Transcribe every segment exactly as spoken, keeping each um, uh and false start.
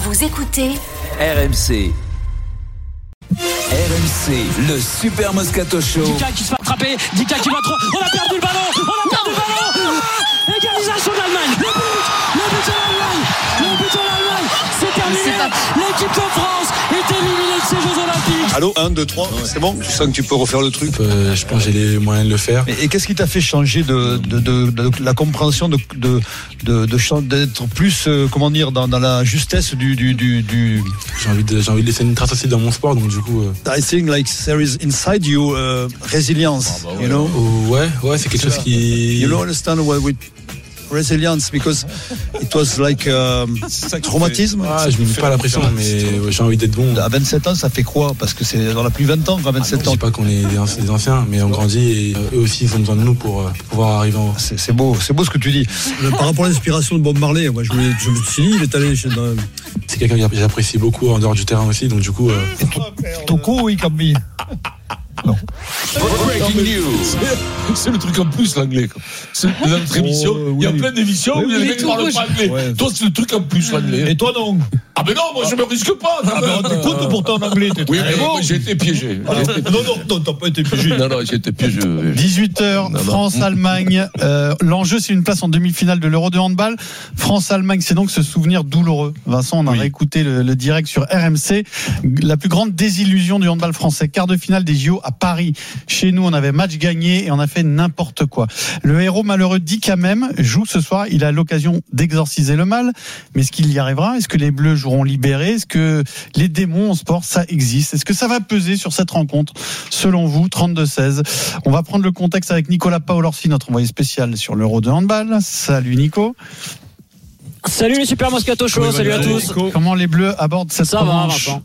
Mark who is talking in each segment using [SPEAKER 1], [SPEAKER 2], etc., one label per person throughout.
[SPEAKER 1] Vous écoutez
[SPEAKER 2] R M C. R M C, le Super Moscato Show.
[SPEAKER 3] Dika qui se fait attraper, Dika qui va trop. On a perdu le ballon, on a perdu le ballon. Ah, égalisation de l'Allemagne. Le but, le but de l'Allemagne, le but de l'Allemagne. C'est terminé. Pas... L'équipe de France est éliminée de ces Jeux Olympiques.
[SPEAKER 4] Allô, un, deux, trois, c'est bon. Tu sens que tu peux refaire le truc.
[SPEAKER 5] Euh, je pense que j'ai les moyens de le faire.
[SPEAKER 4] Et, et qu'est-ce qui t'a fait changer de, de, de, de, de la compréhension de, de, de, de d'être plus, euh, comment dire, dans, dans la justesse du, du, du, du...
[SPEAKER 5] J'ai envie de, j'ai envie de laisser une trace aussi dans mon sport, donc du coup. Euh...
[SPEAKER 4] I think like there is inside you uh, resilience, ah bah ouais, you know.
[SPEAKER 5] Oh, ouais, ouais, c'est quelque chose qui.
[SPEAKER 4] You don't understand what we resilience because it was like um, traumatisme.
[SPEAKER 5] Ah, je ne mets pas la pression, mais ouais, j'ai envie d'être bon.
[SPEAKER 4] À vingt-sept ans, ça fait quoi? Parce que c'est on a plus vingt ans, à vingt-sept
[SPEAKER 5] ah non,
[SPEAKER 4] ans.
[SPEAKER 5] Je dis pas qu'on est des anciens, mais on grandit et eux aussi ils ont besoin de nous pour euh, pouvoir arriver en haut.
[SPEAKER 4] C'est, c'est beau, c'est beau ce que tu dis. Par rapport à l'inspiration de Bob Marley, moi je, voulais, je me suis dit, il est allé chez. Dans...
[SPEAKER 5] C'est quelqu'un que j'apprécie beaucoup en dehors du terrain aussi, donc du coup. Euh...
[SPEAKER 4] Toko ou Ikambi? Non.
[SPEAKER 6] Breaking news. C'est, c'est le truc en plus, l'anglais. C'est dans notre émission. Oh, oui. Il y a plein d'émissions où oui, les mecs parlent pas anglais. Ouais. Toi, c'est le truc en plus, l'anglais.
[SPEAKER 4] Et toi, non?
[SPEAKER 6] Ah, ben non, moi, je me risque pas.
[SPEAKER 4] Ah, ben, on t'écoute pourtant en anglais.
[SPEAKER 6] T'es oui, mais bon. Moi, j'ai été piégé.
[SPEAKER 4] Ah, j'ai été piégé. Non, non, non, t'as pas été piégé.
[SPEAKER 6] Non, non, j'ai été piégé.
[SPEAKER 7] dix-huit heures, France-Allemagne. Euh, l'enjeu, c'est une place en demi-finale de l'Euro de handball. France-Allemagne, c'est donc ce souvenir douloureux. Vincent, on a oui. réécouté le, le direct sur R M C. La plus grande désillusion du handball français. Quart de finale des J O à Paris. Chez nous, on avait match gagné et on a fait n'importe quoi. Le héros malheureux Dika même joue ce soir. Il a l'occasion d'exorciser le mal. Mais est-ce qu'il y arrivera? Est-ce que les Bleus joueront libérés? Est-ce que les démons en sport, ça existe? Est-ce que ça va peser sur cette rencontre? Selon vous, trente-deux seize. On va prendre le contexte avec Nicolas Paolorsi, notre envoyé spécial sur l'Euro de handball. Salut Nico.
[SPEAKER 3] Salut les Super Moscato Show, oui, salut à tous.
[SPEAKER 7] Nico. Comment les Bleus abordent cette
[SPEAKER 3] ça
[SPEAKER 7] revanche?
[SPEAKER 3] Va,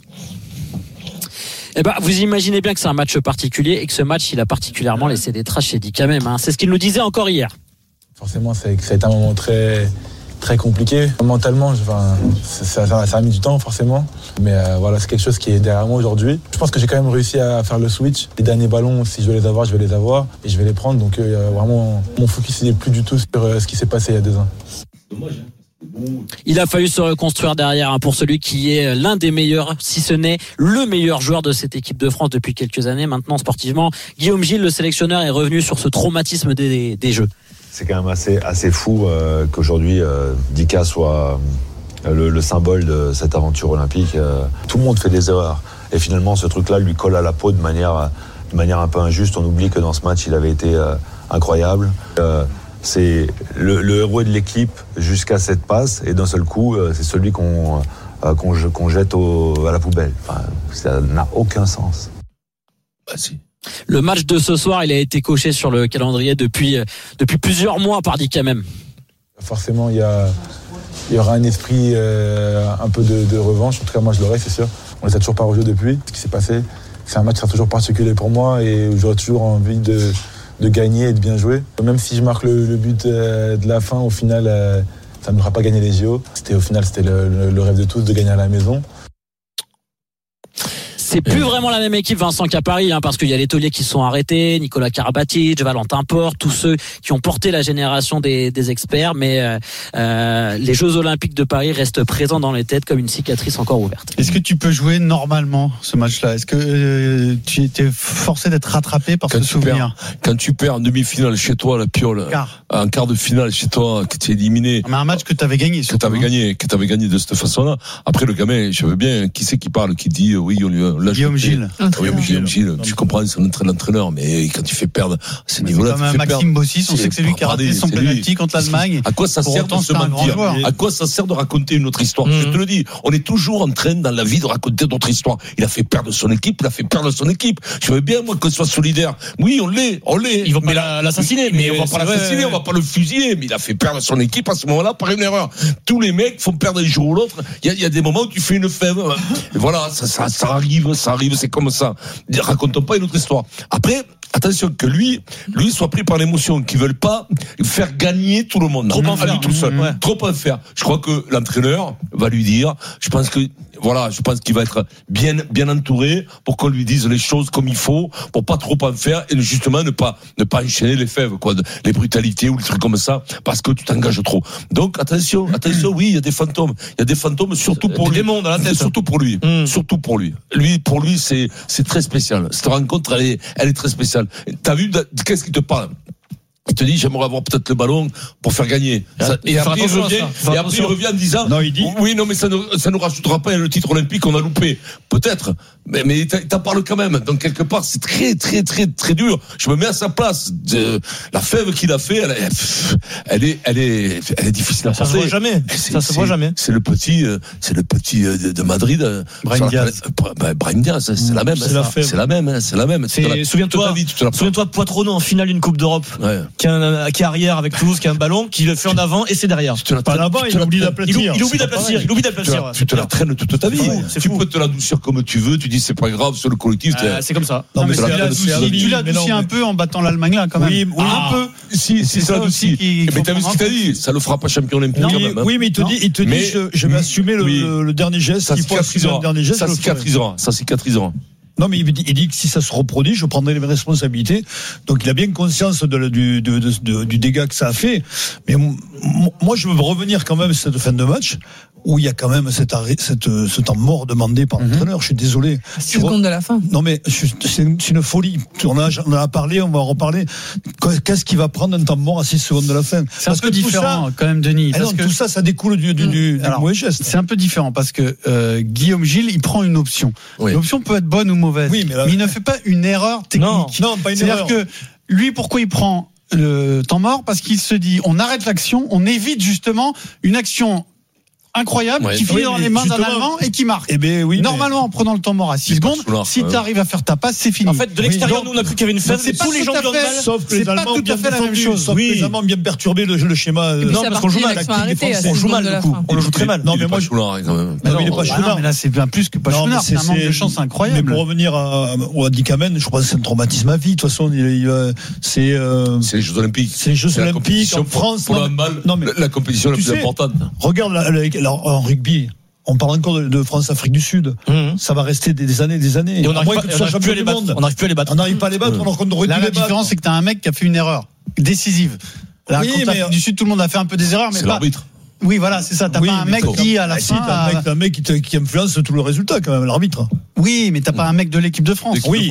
[SPEAKER 3] Eh ben, vous imaginez bien que c'est un match particulier et que ce match, il a particulièrement laissé des traces chez Dika même. Hein. C'est ce qu'il nous disait encore hier.
[SPEAKER 5] Forcément, c'est, ça a été un moment très, très compliqué. Mentalement, enfin, ça, ça, ça a mis du temps, forcément. Mais euh, voilà, c'est quelque chose qui est derrière moi aujourd'hui. Je pense que j'ai quand même réussi à faire le switch. Les derniers ballons, si je veux les avoir, je vais les avoir et je vais les prendre. Donc, euh, vraiment, mon focus n'est plus du tout sur euh, ce qui s'est passé il y a deux ans.
[SPEAKER 6] Dommage, hein.
[SPEAKER 3] Il a fallu se reconstruire derrière hein, pour celui qui est l'un des meilleurs, si ce n'est le meilleur joueur de cette équipe de France depuis quelques années. Maintenant, sportivement, Guillaume Gilles, le sélectionneur, est revenu sur ce traumatisme des, des Jeux.
[SPEAKER 8] C'est quand même assez, assez fou euh, qu'aujourd'hui euh, Dika soit euh, le, le symbole de cette aventure olympique. Euh, tout le monde fait des erreurs et finalement ce truc-là lui colle à la peau de manière, de manière un peu injuste. On oublie que dans ce match il avait été euh, incroyable. Euh, C'est le, le héros de l'équipe jusqu'à cette passe et d'un seul coup, c'est celui qu'on, qu'on, qu'on jette au, à la poubelle. Enfin, ça n'a aucun sens.
[SPEAKER 6] Bah si.
[SPEAKER 3] Le match de ce soir, il a été coché sur le calendrier depuis, depuis plusieurs mois par Dika même.
[SPEAKER 5] Forcément, il y, a, il y aura un esprit euh, un peu de, de revanche. En tout cas, moi, je l'aurai, c'est sûr. On les a toujours pas rejoués depuis. Ce qui s'est passé, c'est un match qui sera toujours particulier pour moi et j'aurai toujours envie de... de gagner et de bien jouer. Même si je marque le, le but euh, de la fin, au final, euh, ça ne me fera pas gagner les J O. C'était, au final, c'était le, le, le rêve de tous de gagner à la maison.
[SPEAKER 3] C'est plus vraiment la même équipe, Vincent, qu'à Paris, hein, parce qu'il y a les tauliers qui sont arrêtés, Nicolas Karabatic, Valentin Porte, tous ceux qui ont porté la génération des, des experts, mais euh, euh, les Jeux Olympiques de Paris restent présents dans les têtes comme une cicatrice encore ouverte.
[SPEAKER 7] Est-ce que tu peux jouer normalement ce match-là? Est-ce que euh, tu étais forcé d'être rattrapé par quand ce souvenir?
[SPEAKER 6] Perds, quand tu perds en demi-finale chez toi, la piole, quart. en quart de finale chez toi, que tu es éliminé.
[SPEAKER 7] Mais un match que tu avais gagné.
[SPEAKER 6] Que tu avais gagné, que tu avais gagné de cette façon-là. Après, le gamin, je veux bien, qui c'est qui parle, qui dit, oui, on lui a
[SPEAKER 7] Guillaume Gilles.
[SPEAKER 6] Ah oui, Guillaume Gilles, tu comprends, c'est un entraîneur, mais quand tu fais perdre ces niveaux-là,
[SPEAKER 7] comme tu fais Maxime Bossis, on sait que c'est lui qui a raté son penalty contre l'Allemagne.
[SPEAKER 6] À quoi ça sert de se mentir? À quoi ça sert de raconter une autre histoire? Je te le dis, on est toujours en train dans la vie de raconter d'autres histoires. Il a fait perdre son équipe, il a fait perdre son équipe. Je veux bien moi qu'on soit solidaire. Oui, on l'est, on l'est.
[SPEAKER 3] Ils vont pas l'assassiner,
[SPEAKER 6] mais on va pas l'assassiner, on va pas le fusiller. Mais il a fait perdre son équipe à ce moment-là par une erreur. Tous les mecs font perdre un jour ou l'autre. Il y a, il y a des moments où tu fais une fève. Voilà, ça, ça, ça arrive, ça arrive, c'est comme ça. Racontons pas une autre histoire. Après, attention que lui, lui soit pris par l'émotion, qu'ils veulent pas faire gagner tout le monde.
[SPEAKER 3] Trop en faire,
[SPEAKER 6] tout seul. Ouais. Trop en faire. Je crois que l'entraîneur va lui dire. Je pense que voilà, je pense qu'il va être bien, bien entouré pour qu'on lui dise les choses comme il faut, pour pas trop en faire et justement ne pas, ne pas enchaîner les fèves, quoi, les brutalités ou les trucs comme ça, parce que tu t'engages trop. Donc, attention, attention, oui, il y a des fantômes. Il y a des fantômes, surtout pour lui.
[SPEAKER 1] Des démons dans la tête.
[SPEAKER 6] Surtout pour lui. Mmh. Surtout pour lui. Lui, pour lui, c'est, c'est très spécial. Cette rencontre, elle est, elle est très spéciale. T'as vu, qu'est-ce qui te parle? Il te dit, j'aimerais avoir peut-être le ballon pour faire gagner. Ça, et après, il revient, et après, il revient en disant,
[SPEAKER 4] non, il dit,
[SPEAKER 6] oui, non, mais ça ne, ça nous rajoutera pas le titre olympique qu'on a loupé. Peut-être. Mais, mais il t'en parle quand même. Donc, quelque part, c'est très, très, très, très dur. Je me mets à sa place. De, la fève qu'il a fait, elle, elle, elle est, elle est, elle est difficile à passer.
[SPEAKER 1] Ça se voit jamais. Ça se voit jamais.
[SPEAKER 6] C'est le petit, c'est le petit de, de Madrid.
[SPEAKER 7] Brahim Diaz.
[SPEAKER 6] Brahim Diaz, c'est mmh, la même. C'est la, c'est la même, c'est la même.
[SPEAKER 1] C'est, souviens-toi, souviens-toi de Poitrono en finale d'une Coupe d'Europe.
[SPEAKER 6] Ouais.
[SPEAKER 1] Qui, a, qui est arrière avec Toulouse, qui a un ballon, qui le fait en avant et c'est derrière.
[SPEAKER 6] Tu te pas là-bas,
[SPEAKER 1] il oublie d'aplatir. Il oublie d'aplatir. Il oublie d'aplatir.
[SPEAKER 6] Tu te la traînes toute ta vie. Tu peux te la doucir comme tu veux. Tu dis c'est pas grave sur le collectif.
[SPEAKER 1] C'est comme ça.
[SPEAKER 7] Non mais tu l'as adouci un peu en battant l'Allemagne là quand même.
[SPEAKER 6] Oui, un peu. Si, si ça adouci. Mais t'as vu ce qu'il t'a dit? Ça le fera pas champion olympique quand même.
[SPEAKER 4] Oui, mais il te dit, il te dit, je vais assumer le dernier geste.
[SPEAKER 6] Ça cicatrisera. Ça cicatrisera. Ça cicatrisera.
[SPEAKER 4] Non, mais il dit, il dit que si ça se reproduit, je prendrai les responsabilités. Donc, il a bien conscience de, du, de, de, de, du dégât que ça a fait. Mais moi, je veux revenir quand même à cette fin de match où il y a quand même cet arrêt, cette, ce temps mort demandé par l'entraîneur. Mm-hmm. Je suis désolé.
[SPEAKER 9] six secondes de la fin.
[SPEAKER 4] Non, mais je, c'est, une, c'est une folie. On a, on a parlé, on va en reparler. Qu'est-ce qui va prendre un temps mort à six secondes de la fin?
[SPEAKER 7] C'est parce un peu différent, ça, quand même, Denis.
[SPEAKER 4] Parce non, que tout ça, ça découle du, du, du,
[SPEAKER 7] alors,
[SPEAKER 4] du mauvais geste.
[SPEAKER 7] C'est un peu différent parce que euh, Guillaume Gilles, il prend une option. Oui. L'option peut être bonne ou mauvaise. Oui, mais, là, mais il ne fait pas une erreur technique.
[SPEAKER 4] Non, non pas une
[SPEAKER 7] C'est-à-dire
[SPEAKER 4] erreur.
[SPEAKER 7] que lui, pourquoi il prend le temps mort? Parce qu'il se dit, on arrête l'action, on évite justement une action incroyable, ouais, qui finit oui, dans les mains d'un Allemand et qui marque.
[SPEAKER 4] Eh ben, oui,
[SPEAKER 7] normalement, mais... en prenant le temps mort à six secondes, si tu arrives à faire ta passe, c'est fini.
[SPEAKER 1] En fait, de l'extérieur, oui, nous, on a cru qu'il y avait une fête,
[SPEAKER 7] c'est tous les gens de handball.
[SPEAKER 4] Sauf que les Allemands ont bien fait la même chose. Sauf
[SPEAKER 1] oui.
[SPEAKER 4] que les Allemands ont bien perturbé le, le schéma.
[SPEAKER 1] Non, parce qu'on joue mal. On joue mal, du coup. On le joue très mal.
[SPEAKER 6] Non, mais moi, je quand même.
[SPEAKER 7] Non, il est pas Chounard. Mais là, c'est bien plus que pas Chounard. C'est un manque de chance incroyable.
[SPEAKER 4] Mais pour revenir au Dikamen, je crois que c'est un traumatisme à vie. De toute façon, c'est.
[SPEAKER 6] C'est les Jeux Olympiques.
[SPEAKER 4] C'est les Jeux Olympiques en France.
[SPEAKER 6] Pour le handball, la compétition la plus importante.
[SPEAKER 4] Regarde en rugby. On parle encore de, de France-Afrique du Sud. Mmh. Ça va rester des, des années, des années.
[SPEAKER 1] Et on n'arrive pas, plus à les battre. On n'arrive plus à les battre.
[SPEAKER 4] On n'arrive pas à les battre. Mmh. On
[SPEAKER 7] Là, la différence, c'est que t'as un mec qui a fait une erreur décisive. Là, oui, contre l'Afrique du Sud, tout le monde a fait un peu des erreurs, mais
[SPEAKER 6] c'est
[SPEAKER 7] pas.
[SPEAKER 6] L'arbitre.
[SPEAKER 7] Oui, voilà, c'est ça. T'as
[SPEAKER 4] oui,
[SPEAKER 7] pas un mec qui, à la
[SPEAKER 4] ah,
[SPEAKER 7] fin.
[SPEAKER 4] Si, t'as un mec, t'as un mec qui, te, qui influence tout le résultat, quand même, l'arbitre.
[SPEAKER 7] Oui, mais t'as pas un mec de l'équipe de France.
[SPEAKER 6] Oui,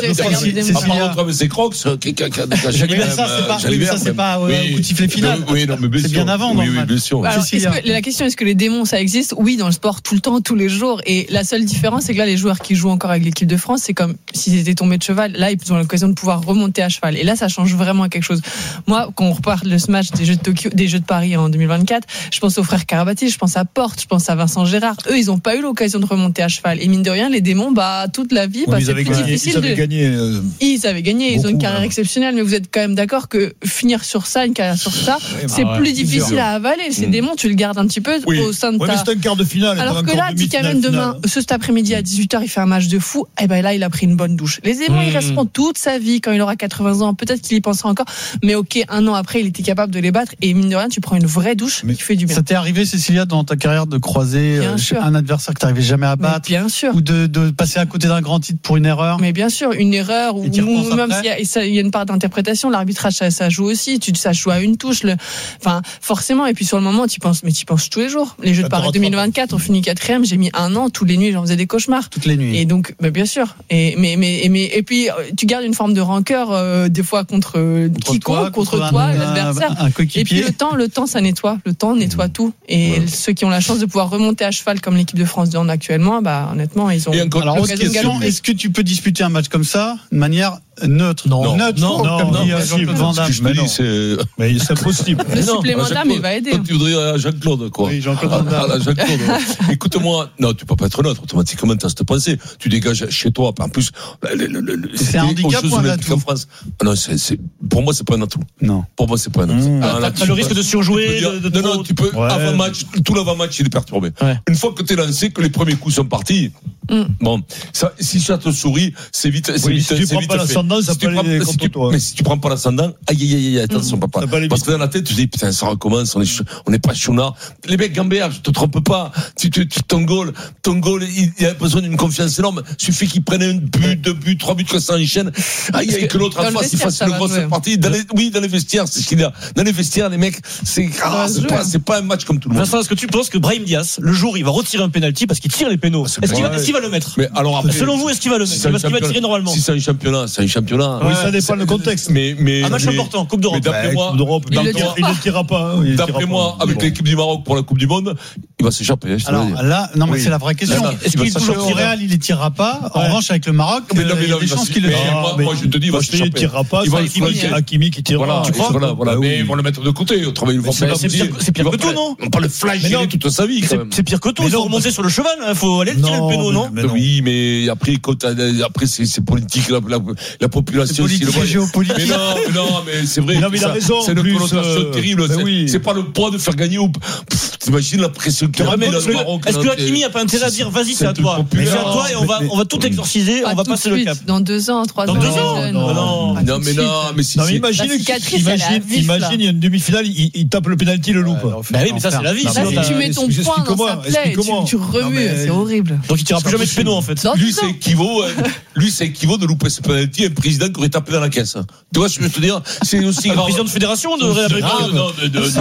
[SPEAKER 6] c'est Crocs.
[SPEAKER 7] Jalibert, ça, c'est pas, ça, c'est pas au coup de sifflet final.
[SPEAKER 6] Oui, non, mais bien sûr.
[SPEAKER 7] C'est bien avant, non?
[SPEAKER 6] Oui, oui, bien sûr.
[SPEAKER 9] Alors, est-ce que, la question, est-ce que les démons, ça existe? Oui, dans le sport, tout le temps, tous les jours. Et la seule différence, c'est que là, les joueurs qui jouent encore avec l'équipe de France, c'est comme s'ils étaient tombés de cheval. Là, ils ont l'occasion de pouvoir remonter à cheval. Et là, ça change vraiment quelque chose. Moi, quand on repart de ce match des Jeux de Tokyo, des Jeux de Paris en deux mille vingt-quatre, je pense aux frères Karabatic, je pense à Porte, je pense à Vincent Gérard. Eux, ils n'ont pas eu l'occasion de remonter à cheval. Et mine de rien, les démons, bah, toute la vie, bah, c'est plus
[SPEAKER 4] gagné,
[SPEAKER 9] difficile.
[SPEAKER 4] Ils avaient
[SPEAKER 9] de...
[SPEAKER 4] gagné. Euh,
[SPEAKER 9] ils avaient gagné. Beaucoup, ils ont une carrière hein. exceptionnelle. Mais vous êtes quand même d'accord que finir sur ça, une carrière sur ça, oui, c'est bah, plus ouais, difficile c'est à avaler. Ces mmh. démons, tu le gardes un petit peu oui. au sein de
[SPEAKER 4] ouais,
[SPEAKER 9] ta.
[SPEAKER 4] Mais c'est un quart de finale.
[SPEAKER 9] Alors que là, Dikamen demain, ce cet après-midi à dix-huit heures, il fait un match de fou. Et ben là, il a pris une bonne douche. Les démons, mmh. ils resteront toute sa vie quand il aura quatre-vingts ans. Peut-être qu'il y pensera encore. Mais ok, un an après, il était capable de les battre. Et mine de rien, tu prends une vraie douche mais qui fait du bien.
[SPEAKER 7] Ça t'est arrivé, Cécilia, dans ta carrière de croiser euh, un adversaire que tu n'arrivais jamais à battre,
[SPEAKER 9] bien sûr,
[SPEAKER 7] ou de, de passer à côté d'un grand titre pour une erreur?
[SPEAKER 9] Mais bien sûr, une erreur ou, ou même s'il y a, il y a une part d'interprétation, l'arbitrage ça, ça joue aussi. Tu ça joue à une touche, le, enfin forcément. Et puis sur le moment, tu penses, mais tu penses tous les jours. Les Jeux de Paris deux mille vingt-quatre, on finit quatrième. J'ai mis un an, tous les nuits, j'en faisais des cauchemars.
[SPEAKER 7] Toutes les nuits.
[SPEAKER 9] Et donc, bah, bien sûr. Et mais mais mais et puis tu gardes une forme de rancœur euh, des fois contre, contre quiconque, toi, contre, contre toi, un, l'adversaire.
[SPEAKER 7] Un, un
[SPEAKER 9] et puis le temps, le temps, ça nettoie. Le temps nettoie mmh. tout. Et ouais. ceux qui ont la chance de pouvoir remonter à cheval comme l'équipe de France de hand actuellement, bah honnêtement, ils ont.
[SPEAKER 7] Alors, question, est-ce que tu peux disputer un match comme ça de manière neutre?
[SPEAKER 6] Non,
[SPEAKER 7] neutre,
[SPEAKER 6] non,
[SPEAKER 7] non,
[SPEAKER 6] comme
[SPEAKER 7] non,
[SPEAKER 6] dit
[SPEAKER 7] Jean-Claude Van Damme.
[SPEAKER 6] Je te dis, c'est.
[SPEAKER 4] Mais c'est impossible.
[SPEAKER 9] Le supplément d'âme, il va aider.
[SPEAKER 6] Tu voudrais Jean-Claude, quoi.
[SPEAKER 7] Oui, Jean-Claude Van Damme.
[SPEAKER 6] Jean-Claude. Écoute-moi, non, tu peux pas être neutre. Automatiquement, tu as cette pensée. Tu dégages chez toi. En plus,
[SPEAKER 7] c'est un handicap ou un atout?
[SPEAKER 6] Non, c'est, pour moi, c'est pas un atout.
[SPEAKER 7] Non.
[SPEAKER 6] Pour moi, c'est pas un atout.
[SPEAKER 1] Mmh. Ah, t'as le risque de surjouer.
[SPEAKER 6] De, de non, non, tu peux, ouais. avant match, tout l'avant-match, il est perturbé. Ouais. Une fois que t'es lancé, que les premiers coups sont partis, mmh. bon, ça, si ça te sourit, c'est vite, c'est
[SPEAKER 4] oui,
[SPEAKER 6] vite,
[SPEAKER 4] si tu
[SPEAKER 6] c'est
[SPEAKER 4] prends
[SPEAKER 6] vite
[SPEAKER 4] pas
[SPEAKER 6] fait.
[SPEAKER 4] l'ascendant, ça
[SPEAKER 6] si
[SPEAKER 4] peut
[SPEAKER 6] tu prends-
[SPEAKER 4] aller
[SPEAKER 6] si
[SPEAKER 4] contre
[SPEAKER 6] tu-
[SPEAKER 4] toi.
[SPEAKER 6] Mais si tu prends pas l'ascendant, aïe aïe aïe aïe, attention papa.
[SPEAKER 4] Ça peut aller
[SPEAKER 6] Parce
[SPEAKER 4] vite.
[SPEAKER 6] que dans la tête, tu te dis putain, ça recommence, on est ch- on n'est pas chouna. Les mecs gambéards, je te trompe pas. Tu tu tu ton goal, ton goal, il, il a besoin d'une confiance énorme. Suffit qu'il prenne un but, deux buts, trois buts que ça enchaîne. Aïe aïe que l'autre
[SPEAKER 9] Dans
[SPEAKER 6] en
[SPEAKER 9] le
[SPEAKER 6] face, il
[SPEAKER 9] vestiaire,
[SPEAKER 6] fasse
[SPEAKER 9] ça
[SPEAKER 6] une
[SPEAKER 9] va
[SPEAKER 6] grosse
[SPEAKER 9] jouer.
[SPEAKER 6] partie. Dans les, oui, dans les vestiaires, c'est ce qu'il y a. Dans les vestiaires, les mecs, c'est ah,
[SPEAKER 9] va
[SPEAKER 6] c'est
[SPEAKER 9] jouer.
[SPEAKER 6] pas c'est pas un match comme tout le monde.
[SPEAKER 1] Vincent, est-ce que tu penses que Brahim Diaz, le jour où il va retirer un penalty parce qu'il tire les pénaux, est-ce qu'il va, est-ce qu'il va le mettre?
[SPEAKER 6] Mais alors après,
[SPEAKER 1] Selon vous, est-ce qu'il va le
[SPEAKER 6] si
[SPEAKER 1] mettre?
[SPEAKER 6] c'est un
[SPEAKER 1] Parce qu'il va
[SPEAKER 6] championnat-
[SPEAKER 1] tirer normalement.
[SPEAKER 6] Si c'est un championnat, c'est un championnat.
[SPEAKER 4] Oui, ça dépend le contexte.
[SPEAKER 6] Mais mais
[SPEAKER 1] Un match
[SPEAKER 6] mais-
[SPEAKER 1] important, Coupe
[SPEAKER 6] mais
[SPEAKER 1] d'Europe.
[SPEAKER 6] d'après
[SPEAKER 4] Bah,
[SPEAKER 6] moi,
[SPEAKER 4] Coupe d'Europe,
[SPEAKER 9] Il
[SPEAKER 4] il
[SPEAKER 9] le
[SPEAKER 4] ne
[SPEAKER 9] tire
[SPEAKER 4] il
[SPEAKER 9] pas.
[SPEAKER 4] ne tirera pas. hein, il le
[SPEAKER 6] d'après
[SPEAKER 4] tirera
[SPEAKER 6] moi,
[SPEAKER 4] pas.
[SPEAKER 6] avec
[SPEAKER 4] Bon.
[SPEAKER 6] l'équipe du Maroc pour la Coupe du Monde, il va s'échapper. hein, je te le
[SPEAKER 7] Alors
[SPEAKER 6] dis.
[SPEAKER 7] là, non, mais
[SPEAKER 4] Oui.
[SPEAKER 7] c'est la vraie question.
[SPEAKER 6] Là,
[SPEAKER 7] Est-ce
[SPEAKER 6] il va
[SPEAKER 7] qu'il
[SPEAKER 6] s'échapper.
[SPEAKER 7] au Real, il les tirera pas? En
[SPEAKER 4] Ouais.
[SPEAKER 7] revanche, avec le Maroc,
[SPEAKER 6] Mais non,
[SPEAKER 7] euh,
[SPEAKER 6] mais
[SPEAKER 7] il y a
[SPEAKER 6] non,
[SPEAKER 7] des
[SPEAKER 6] il va
[SPEAKER 7] chances
[SPEAKER 6] se-
[SPEAKER 7] qu'il le
[SPEAKER 6] mais
[SPEAKER 7] tire.
[SPEAKER 6] moi, moi, je te dis, il va
[SPEAKER 4] Moi, je te dis, il ne
[SPEAKER 6] s'échapper.
[SPEAKER 4] tirera pas.
[SPEAKER 6] Il va
[SPEAKER 4] c'est
[SPEAKER 6] le
[SPEAKER 4] Hakimi,
[SPEAKER 6] flanquer.
[SPEAKER 4] Hakimi qui tirera.
[SPEAKER 6] Voilà,
[SPEAKER 4] Tu crois?
[SPEAKER 6] voilà, voilà.
[SPEAKER 4] Bah oui.
[SPEAKER 6] Mais ils vont le mettre de côté. Autrement, ils vont
[SPEAKER 1] c'est
[SPEAKER 6] pas
[SPEAKER 1] c'est pire- c'est pire que tout, non?
[SPEAKER 6] On va pas le
[SPEAKER 4] Mais
[SPEAKER 6] flageller
[SPEAKER 4] non.
[SPEAKER 6] toute sa vie, quand
[SPEAKER 1] C'est
[SPEAKER 6] même.
[SPEAKER 1] c'est pire que tout.
[SPEAKER 4] Mais
[SPEAKER 1] Il faut
[SPEAKER 4] non,
[SPEAKER 1] remonter sur le cheval. Il faut aller le tirer le
[SPEAKER 4] Non,
[SPEAKER 1] péno, non?
[SPEAKER 4] mais non.
[SPEAKER 6] Oui, mais après, quand t'as- après c'est c'est politique, la, la, la
[SPEAKER 7] C'est
[SPEAKER 6] population. si
[SPEAKER 7] politique
[SPEAKER 6] le voit-
[SPEAKER 7] et géopolitique.
[SPEAKER 6] Mais non, mais non, mais c'est vrai.
[SPEAKER 4] Mais non, mais il a
[SPEAKER 6] ça,
[SPEAKER 4] raison,
[SPEAKER 6] c'est une
[SPEAKER 4] plus,
[SPEAKER 6] connotation
[SPEAKER 4] euh,
[SPEAKER 6] terrible.
[SPEAKER 4] ben
[SPEAKER 6] C'est
[SPEAKER 4] oui.
[SPEAKER 6] c'est pas le poids de faire gagner ou. Pff, T'imagines la pression qu'il y a
[SPEAKER 1] Mais
[SPEAKER 6] dans
[SPEAKER 1] est-ce
[SPEAKER 6] le
[SPEAKER 1] que-
[SPEAKER 6] Maroc.
[SPEAKER 1] Est-ce que
[SPEAKER 6] là,
[SPEAKER 1] Hakimi a pas intérêt à dire vas-y, c'est
[SPEAKER 6] c'est
[SPEAKER 1] à
[SPEAKER 6] un
[SPEAKER 1] toi?
[SPEAKER 6] truc populaire.
[SPEAKER 1] C'est à toi et on va, on va tout exorciser,
[SPEAKER 9] Pas
[SPEAKER 1] on va
[SPEAKER 9] tout de
[SPEAKER 1] passer le
[SPEAKER 9] suite,
[SPEAKER 1] cap.
[SPEAKER 9] dans deux ans, trois
[SPEAKER 1] Dans
[SPEAKER 9] ans.
[SPEAKER 1] deux
[SPEAKER 9] je
[SPEAKER 1] ans
[SPEAKER 9] donne.
[SPEAKER 1] Non, non.
[SPEAKER 9] Pas tout
[SPEAKER 6] Non,
[SPEAKER 9] de
[SPEAKER 6] mais
[SPEAKER 9] suite.
[SPEAKER 6] non, mais si
[SPEAKER 4] Non, mais
[SPEAKER 6] c'est-
[SPEAKER 4] imagine,
[SPEAKER 9] La cicatrice, elle est à
[SPEAKER 4] imagine,
[SPEAKER 9] vif, là.
[SPEAKER 4] imagine, il y a une demi-finale, il, il tape le penalty, le loupe.
[SPEAKER 1] Bah oui, mais ça, c'est la vie.
[SPEAKER 7] Non,
[SPEAKER 1] sinon,
[SPEAKER 9] Là,
[SPEAKER 7] mais
[SPEAKER 9] si tu mets ton
[SPEAKER 4] explique-
[SPEAKER 9] poing dans
[SPEAKER 4] explique-moi,
[SPEAKER 9] sa plaie, tu,
[SPEAKER 4] explique-moi.
[SPEAKER 9] tu
[SPEAKER 4] Non,
[SPEAKER 9] remues,
[SPEAKER 4] mais-
[SPEAKER 9] c'est horrible.
[SPEAKER 1] Donc il tirera plus jamais de péno, en fait.
[SPEAKER 9] Dans
[SPEAKER 6] Lui,
[SPEAKER 9] deux
[SPEAKER 6] c'est
[SPEAKER 9] ans.
[SPEAKER 6] équivaut, euh, lui, c'est équivaut de louper ce penalty à un président qui aurait tapé dans la caisse. Tu vois ce que je veux te dire? C'est aussi
[SPEAKER 1] Un
[SPEAKER 6] grave.
[SPEAKER 1] président de fédération de Real
[SPEAKER 6] Ah,
[SPEAKER 1] Madrid.
[SPEAKER 6] non, de, de, de, de-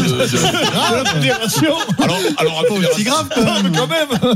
[SPEAKER 4] De la fédération.
[SPEAKER 6] Alors, alors,
[SPEAKER 7] Pas aussi grave, quand même.
[SPEAKER 4] Quand même.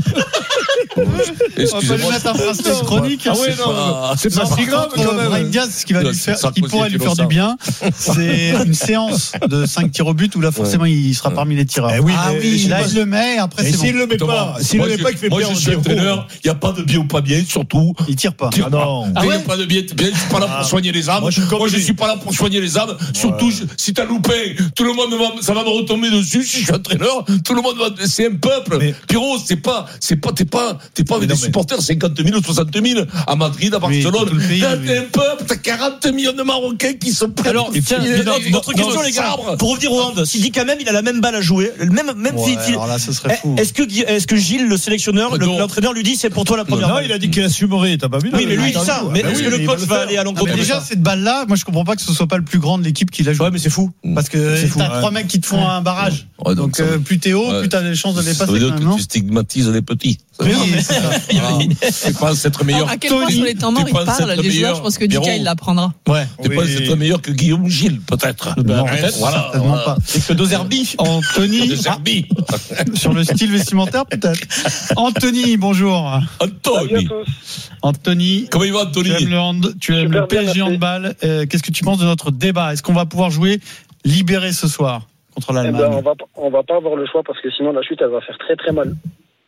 [SPEAKER 7] On va pas lui
[SPEAKER 6] excusez-moi.
[SPEAKER 7] mettre un phrase chronique.
[SPEAKER 4] Ah ouais,
[SPEAKER 6] c'est
[SPEAKER 4] non,
[SPEAKER 6] pas-
[SPEAKER 4] c'est pas si grave
[SPEAKER 7] Contre
[SPEAKER 4] quand
[SPEAKER 7] Brahim
[SPEAKER 4] même.
[SPEAKER 7] Diaz, ce qui va
[SPEAKER 6] Non,
[SPEAKER 7] lui faire,
[SPEAKER 6] c'est
[SPEAKER 7] ce qui
[SPEAKER 6] Sarkozy
[SPEAKER 7] pourrait lui
[SPEAKER 6] qui
[SPEAKER 7] faire
[SPEAKER 6] lance
[SPEAKER 7] du bien, c'est une séance de cinq tirs au but où là forcément il sera parmi les tireurs.
[SPEAKER 4] Eh oui,
[SPEAKER 7] ah
[SPEAKER 4] mais-
[SPEAKER 7] oui, là
[SPEAKER 4] mais-
[SPEAKER 7] il le met, après
[SPEAKER 4] Et
[SPEAKER 7] c'est
[SPEAKER 4] s'il
[SPEAKER 7] bon.
[SPEAKER 4] le met pas, s'il
[SPEAKER 6] Moi,
[SPEAKER 4] le met
[SPEAKER 6] je-
[SPEAKER 4] pas, il fait
[SPEAKER 6] moi,
[SPEAKER 4] perdre
[SPEAKER 6] je suis
[SPEAKER 4] zéro.
[SPEAKER 6] entraîneur, il n'y a pas de bien ou pas bien, surtout.
[SPEAKER 7] Il tire pas.
[SPEAKER 6] Tire
[SPEAKER 4] Ah
[SPEAKER 6] pas.
[SPEAKER 4] non.
[SPEAKER 1] Ah
[SPEAKER 6] Il y a
[SPEAKER 1] ouais
[SPEAKER 6] pas de bien, bien, je suis pas là pour
[SPEAKER 4] Ah.
[SPEAKER 6] soigner les âmes.
[SPEAKER 4] Moi, je suis comme
[SPEAKER 6] Moi, je
[SPEAKER 4] lui.
[SPEAKER 6] suis pas là pour soigner les âmes. Surtout, je- si t'as loupé, tout le monde va, ça va me retomber dessus. Si je suis entraîneur, tout le monde va, c'est un peuple.
[SPEAKER 4] Mais-
[SPEAKER 6] Pierrot, c'est pas, c'est pas, t'es pas, t'es pas avec
[SPEAKER 4] Mais
[SPEAKER 6] des
[SPEAKER 4] non, mais-
[SPEAKER 6] supporters cinquante mille ou soixante mille à Madrid, à
[SPEAKER 7] Oui,
[SPEAKER 6] Barcelone.
[SPEAKER 7] tout le pays,
[SPEAKER 6] Là,
[SPEAKER 7] oui.
[SPEAKER 6] t'es un peuple, t'as quarante millions de Marocains qui se prennent.
[SPEAKER 1] Alors,
[SPEAKER 6] Et
[SPEAKER 1] tiens,
[SPEAKER 6] puis,
[SPEAKER 1] une
[SPEAKER 6] et-
[SPEAKER 1] autre,
[SPEAKER 6] et-
[SPEAKER 1] une autre
[SPEAKER 6] et-
[SPEAKER 1] question,
[SPEAKER 6] et-
[SPEAKER 1] les gars.
[SPEAKER 6] sabre.
[SPEAKER 1] Pour revenir au hand, s'il dit quand même, il a la même balle à jouer, le même, même
[SPEAKER 7] Ouais,
[SPEAKER 1] fil.
[SPEAKER 7] alors là, ce serait fou.
[SPEAKER 1] Est-ce que, Guy- est-ce que Gilles, le sélectionneur, le-
[SPEAKER 6] Non.
[SPEAKER 1] l'entraîneur lui dit c'est pour toi la première
[SPEAKER 4] Non,
[SPEAKER 1] balle?
[SPEAKER 4] il a dit qu'il assumerait, t'as pas vu?
[SPEAKER 1] Oui, mais lui il dit ça. Mais
[SPEAKER 4] Bah
[SPEAKER 1] est-ce
[SPEAKER 4] oui,
[SPEAKER 1] que
[SPEAKER 4] mais
[SPEAKER 1] le
[SPEAKER 4] il
[SPEAKER 1] coach
[SPEAKER 4] le
[SPEAKER 1] va
[SPEAKER 4] faire.
[SPEAKER 1] aller à
[SPEAKER 7] Non,
[SPEAKER 1] l'encontre
[SPEAKER 7] mais
[SPEAKER 1] de
[SPEAKER 7] déjà,
[SPEAKER 1] ça?
[SPEAKER 7] cette balle-là, moi je comprends pas que ce soit pas le plus grand de l'équipe qui la joue.
[SPEAKER 1] Ouais, mais c'est fou.
[SPEAKER 7] Parce que
[SPEAKER 1] C'est fou,
[SPEAKER 7] t'as
[SPEAKER 4] ouais.
[SPEAKER 7] trois mecs qui te font un barrage.
[SPEAKER 6] Ouais, donc
[SPEAKER 7] Donc
[SPEAKER 6] ça
[SPEAKER 7] euh,
[SPEAKER 6] veut-
[SPEAKER 7] plus t'es haut,
[SPEAKER 6] Ouais.
[SPEAKER 7] plus t'as des chances de les
[SPEAKER 6] Ça
[SPEAKER 7] passer
[SPEAKER 6] veut dire
[SPEAKER 7] quand même,
[SPEAKER 6] que
[SPEAKER 7] non?
[SPEAKER 6] tu stigmatises les petits.
[SPEAKER 7] Oui, c'est ça.
[SPEAKER 6] Ah, c'est pas être meilleur.
[SPEAKER 9] À quel point sur les temps morts
[SPEAKER 6] Tu
[SPEAKER 9] il
[SPEAKER 6] penses
[SPEAKER 9] parle,
[SPEAKER 6] être
[SPEAKER 9] les joueurs,
[SPEAKER 6] meilleur,
[SPEAKER 9] je pense que Dika
[SPEAKER 6] Pierrot.
[SPEAKER 9] il l'apprendra.
[SPEAKER 1] Ouais.
[SPEAKER 6] Tu
[SPEAKER 4] Oui.
[SPEAKER 6] penses être meilleur que Guillaume Gilles, peut-être.
[SPEAKER 7] Non,
[SPEAKER 1] peut-être,
[SPEAKER 6] voilà,
[SPEAKER 7] certainement
[SPEAKER 6] voilà.
[SPEAKER 7] pas.
[SPEAKER 1] Et que Dozerbi.
[SPEAKER 7] Anthony,
[SPEAKER 6] De Serbie.
[SPEAKER 7] sur le style vestimentaire peut-être. Anthony, bonjour.
[SPEAKER 6] Anthony.
[SPEAKER 7] Anthony,
[SPEAKER 6] Comment il va,
[SPEAKER 7] tu
[SPEAKER 6] Anthony?
[SPEAKER 7] aimes le hand, tu aimes
[SPEAKER 10] Super
[SPEAKER 7] le
[SPEAKER 10] bien,
[SPEAKER 7] P S G
[SPEAKER 10] merci.
[SPEAKER 7] handball. Euh, Qu'est-ce que tu penses de notre débat? Est-ce qu'on va pouvoir jouer libéré ce soir contre
[SPEAKER 10] Eh ben, on
[SPEAKER 7] l'Allemagne?
[SPEAKER 10] va, on va pas avoir le choix parce que sinon la chute elle va faire très très mal.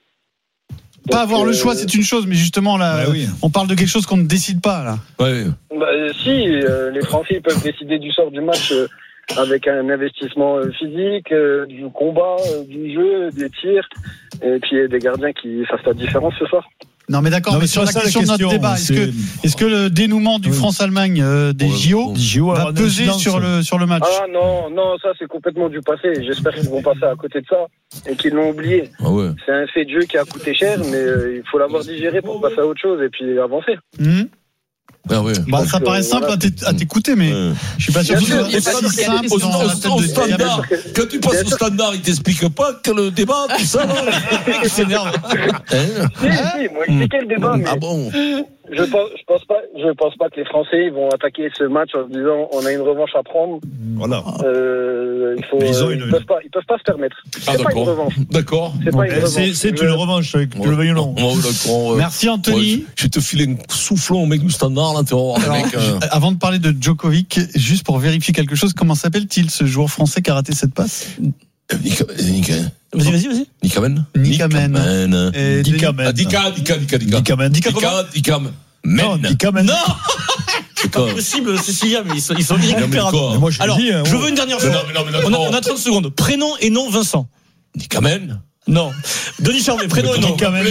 [SPEAKER 7] Pas
[SPEAKER 10] Donc,
[SPEAKER 7] avoir le
[SPEAKER 10] euh,
[SPEAKER 7] choix, c'est une chose, mais justement là,
[SPEAKER 4] Bah oui.
[SPEAKER 7] on parle de quelque chose qu'on ne décide pas là.
[SPEAKER 6] Ouais.
[SPEAKER 10] Bah, euh, si, euh, les Français ils peuvent décider du sort du match euh, avec un investissement euh, physique, euh, du combat, euh, du jeu, des tirs, et puis euh, des gardiens qui fassent la différence ce soir.
[SPEAKER 7] Non mais d'accord,
[SPEAKER 4] Non,
[SPEAKER 7] mais,
[SPEAKER 4] mais
[SPEAKER 7] sur la
[SPEAKER 4] c'est ça, la
[SPEAKER 7] question de notre
[SPEAKER 4] question,
[SPEAKER 7] débat, est-ce que,
[SPEAKER 4] c'est-
[SPEAKER 7] est-ce que le dénouement du
[SPEAKER 4] Oui.
[SPEAKER 7] France-Allemagne euh, des
[SPEAKER 6] Ouais,
[SPEAKER 7] J O
[SPEAKER 6] bon.
[SPEAKER 4] J O
[SPEAKER 7] va
[SPEAKER 4] en
[SPEAKER 7] peser
[SPEAKER 4] incidence.
[SPEAKER 7] sur le, sur le match?
[SPEAKER 10] Ah non, non, ça c'est complètement du passé. J'espère qu'ils vont passer à côté de ça et qu'ils l'ont oublié.
[SPEAKER 6] Ah ouais.
[SPEAKER 10] C'est un fait de jeu qui a coûté cher, mais euh, il faut l'avoir digéré pour passer à autre chose et puis avancer.
[SPEAKER 7] Hmm
[SPEAKER 6] Ah ouais.
[SPEAKER 7] Bah, ça
[SPEAKER 10] Donc,
[SPEAKER 7] paraît
[SPEAKER 10] euh,
[SPEAKER 7] simple
[SPEAKER 10] voilà.
[SPEAKER 7] à t'é- à t'écouter, mais
[SPEAKER 6] Ouais.
[SPEAKER 7] je suis pas sûr
[SPEAKER 10] Bien
[SPEAKER 7] que
[SPEAKER 10] sûr,
[SPEAKER 7] ce
[SPEAKER 10] il y a
[SPEAKER 7] soit
[SPEAKER 10] pas
[SPEAKER 7] aussi
[SPEAKER 10] de-
[SPEAKER 7] simple
[SPEAKER 6] Au,
[SPEAKER 7] dans
[SPEAKER 6] au-
[SPEAKER 7] la tête
[SPEAKER 6] au
[SPEAKER 7] de
[SPEAKER 6] standard,
[SPEAKER 10] Bien sûr.
[SPEAKER 6] quand tu passes au standard, il t'explique pas que le débat, tout ça, non?
[SPEAKER 1] Il s'énerve.
[SPEAKER 6] Hein?
[SPEAKER 10] Si, si, moi expliquer le débat, mais
[SPEAKER 6] Ah bon?
[SPEAKER 10] je pense, je pense pas, je pense pas que les Français ils vont attaquer ce match en se disant on a une revanche à prendre.
[SPEAKER 4] Voilà.
[SPEAKER 10] Euh, il faut,
[SPEAKER 4] Mais ils ont
[SPEAKER 10] euh,
[SPEAKER 4] une-
[SPEAKER 10] ils peuvent pas, ils peuvent pas se permettre.
[SPEAKER 6] Ah,
[SPEAKER 10] C'est pas une
[SPEAKER 6] d'accord.
[SPEAKER 10] revanche.
[SPEAKER 6] D'accord.
[SPEAKER 10] C'est pas une
[SPEAKER 4] Eh,
[SPEAKER 10] revanche.
[SPEAKER 4] C'est c'est
[SPEAKER 10] Je-
[SPEAKER 4] une revanche, que tu le veuilles ou non.
[SPEAKER 6] Oh, d'accord. ouais.
[SPEAKER 7] Merci
[SPEAKER 6] Ouais,
[SPEAKER 7] Anthony.
[SPEAKER 6] je je vais te filer un soufflon au mec du standard, là, tu vas voir, le
[SPEAKER 7] Alors,
[SPEAKER 6] mec. euh,
[SPEAKER 7] je- avant de parler de Djokovic, juste pour vérifier quelque chose, comment s'appelle-t-il ce joueur français qui a raté cette passe?
[SPEAKER 6] Nika- Nika-
[SPEAKER 1] Vas-y, vas-y, vas-y.
[SPEAKER 6] Nikamen?
[SPEAKER 7] Nikamen.
[SPEAKER 6] Nikamen.
[SPEAKER 7] Et
[SPEAKER 4] Dikamen.
[SPEAKER 6] Ah, Dika, Dika, Dika, Dika.
[SPEAKER 4] Dikamen.
[SPEAKER 6] Dika, Dika.
[SPEAKER 4] Non,
[SPEAKER 6] Men.
[SPEAKER 4] Dikamen.
[SPEAKER 1] Non!
[SPEAKER 6] C'est quoi?
[SPEAKER 1] Impossible, Cécilia, mais ils sont, ils sont
[SPEAKER 6] Non, mais
[SPEAKER 1] irrécupérables.
[SPEAKER 6] quoi?
[SPEAKER 4] Mais moi, je
[SPEAKER 1] Alors,
[SPEAKER 4] le dis, hein,
[SPEAKER 1] je
[SPEAKER 4] ouais.
[SPEAKER 1] veux une dernière
[SPEAKER 6] Non,
[SPEAKER 1] fois.
[SPEAKER 6] mais non, mais
[SPEAKER 1] On a,
[SPEAKER 6] d'accord.
[SPEAKER 1] on a trente secondes. Prénom et nom Vincent.
[SPEAKER 6] Nikamen.
[SPEAKER 1] Non. Denis Charvet, prénom et nom.
[SPEAKER 4] Dikamen.
[SPEAKER 6] Complet,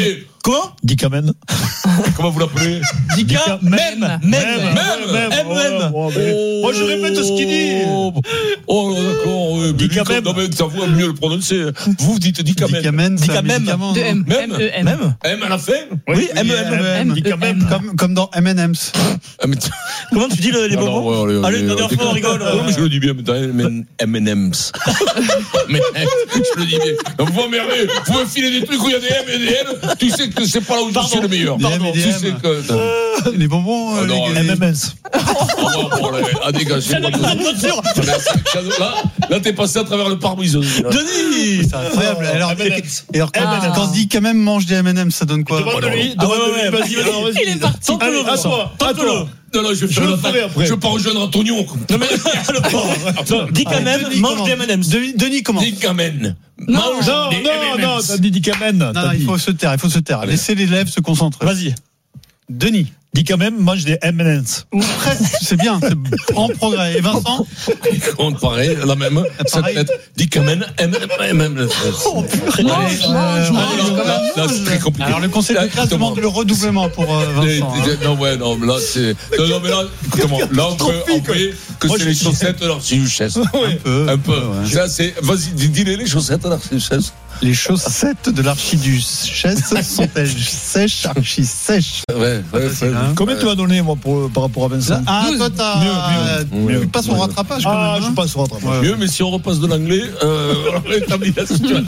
[SPEAKER 1] Comment
[SPEAKER 4] Dikamen.
[SPEAKER 6] Comment vous l'appelez?
[SPEAKER 1] Dika, même, même, même,
[SPEAKER 6] même,
[SPEAKER 1] M M.
[SPEAKER 4] Moi, je répète ce qu'il dit.
[SPEAKER 6] Oh, d'accord. Oui.
[SPEAKER 4] Dikamen.
[SPEAKER 6] Non, mais ça vaut mieux le prononcer. Vous dites Dikamen.
[SPEAKER 7] Dikamen, c'est un
[SPEAKER 1] Dikamen.
[SPEAKER 7] médicament,
[SPEAKER 9] De
[SPEAKER 7] non
[SPEAKER 9] M.
[SPEAKER 6] Même.
[SPEAKER 9] M E M.
[SPEAKER 1] Même.
[SPEAKER 6] M à la fin?
[SPEAKER 1] Oui, M E M.
[SPEAKER 7] M.
[SPEAKER 4] Dikamen.
[SPEAKER 7] Comme, comme dans M and M's.
[SPEAKER 6] Ah, mais...
[SPEAKER 1] Comment tu dis le- les
[SPEAKER 6] Alors,
[SPEAKER 1] bonbons?
[SPEAKER 6] ouais, allez,
[SPEAKER 1] Allez,
[SPEAKER 6] allez,
[SPEAKER 1] la dernière fois, on rigole.
[SPEAKER 6] Non, mais je le dis bien, mais dans M and M's. Mais je le dis bien. Donc, vous m'emmerdez. Vous me filez des trucs où il y a des M et des N. Tu sais que c'est pas là où je suis le meilleur.
[SPEAKER 7] Des M et des
[SPEAKER 6] Tu
[SPEAKER 7] M.
[SPEAKER 6] sais que.
[SPEAKER 7] Les bonbons,
[SPEAKER 6] Ah,
[SPEAKER 7] euh,
[SPEAKER 6] non,
[SPEAKER 7] les-
[SPEAKER 4] M M S.
[SPEAKER 6] Ah, bon, bon, allez, à dégager. Là, là, t'es passé à travers le pare-brise.
[SPEAKER 1] Denis.
[SPEAKER 7] C'est incroyable. Alors,
[SPEAKER 4] M and M's.
[SPEAKER 7] et alors, quand,
[SPEAKER 9] Ah.
[SPEAKER 7] quand on se dit quand même mange des M and M's, ça donne quoi?
[SPEAKER 4] Demande-lui,
[SPEAKER 1] Ah ouais,
[SPEAKER 4] demande-lui,
[SPEAKER 1] ouais,
[SPEAKER 4] vas-y,
[SPEAKER 1] vas-y,
[SPEAKER 4] alors, vas-y.
[SPEAKER 9] Il est parti.
[SPEAKER 1] Tente-le,
[SPEAKER 4] Allez, à
[SPEAKER 1] Vincent.
[SPEAKER 4] toi, à
[SPEAKER 1] Tente-le.
[SPEAKER 4] toi.
[SPEAKER 6] Non, non, je vais
[SPEAKER 4] Je
[SPEAKER 6] faire
[SPEAKER 4] le
[SPEAKER 6] une
[SPEAKER 4] ferai
[SPEAKER 6] attaque.
[SPEAKER 4] après.
[SPEAKER 6] Je vais pas rejoindre Antonio.
[SPEAKER 1] Non, mais, le pauvre. Dis quand même,
[SPEAKER 7] Denis
[SPEAKER 1] mange
[SPEAKER 7] commence.
[SPEAKER 1] des M and M's.
[SPEAKER 7] Denis, Denis comment?
[SPEAKER 6] Dis quand même.
[SPEAKER 9] Non.
[SPEAKER 6] Mange
[SPEAKER 4] Non,
[SPEAKER 6] des
[SPEAKER 4] non,
[SPEAKER 6] M and
[SPEAKER 4] non,
[SPEAKER 6] M's.
[SPEAKER 4] t'as dit Dikamen.
[SPEAKER 7] Non, non, il faut se taire, il faut se taire. Laissez les lèvres se concentrer.
[SPEAKER 4] Vas-y.
[SPEAKER 7] Denis.
[SPEAKER 4] Dis quand même, mange des M and M's.
[SPEAKER 7] Ou presque, c'est bien, c'est en progrès. Et Vincent?
[SPEAKER 6] Compte pareil, la même. Cette
[SPEAKER 7] Pareil.
[SPEAKER 6] lettre. Dis quand même. M M M.
[SPEAKER 9] Mange, mange, mange.
[SPEAKER 6] Là, là, c'est très compliqué.
[SPEAKER 7] Alors, le conseil de classe demande le redoublement pour euh, Vincent. hein.
[SPEAKER 6] Non, ouais, non, là, c'est. Non, non, mais là, écoute-moi, là, on peut envoyer que
[SPEAKER 4] Moi,
[SPEAKER 6] c'est
[SPEAKER 4] je-
[SPEAKER 6] les chaussettes d'Archiduchesse.
[SPEAKER 7] Un peu.
[SPEAKER 6] Un peu.
[SPEAKER 7] Ouais.
[SPEAKER 6] Ça, c'est. Vas-y, dis-les, les chaussettes d'Archiduchesse.
[SPEAKER 7] Les chaussettes de l'archiduchesse sont-elles sèches, archi sèches?
[SPEAKER 6] Ouais, ouais,
[SPEAKER 7] facile,
[SPEAKER 6] ouais.
[SPEAKER 7] hein.
[SPEAKER 4] Combien tu vas donner, moi, pour, par rapport à Vincent?
[SPEAKER 7] Ah, toi, t'as.
[SPEAKER 4] Mieux, mieux.
[SPEAKER 7] Tu passes au rattrapage, quand
[SPEAKER 4] Ah,
[SPEAKER 7] même.
[SPEAKER 4] je
[SPEAKER 7] hein.
[SPEAKER 4] passe au rattrapage.
[SPEAKER 7] Ouais.
[SPEAKER 6] Mieux, mais si on repasse de l'anglais, euh, on rétablit la situation.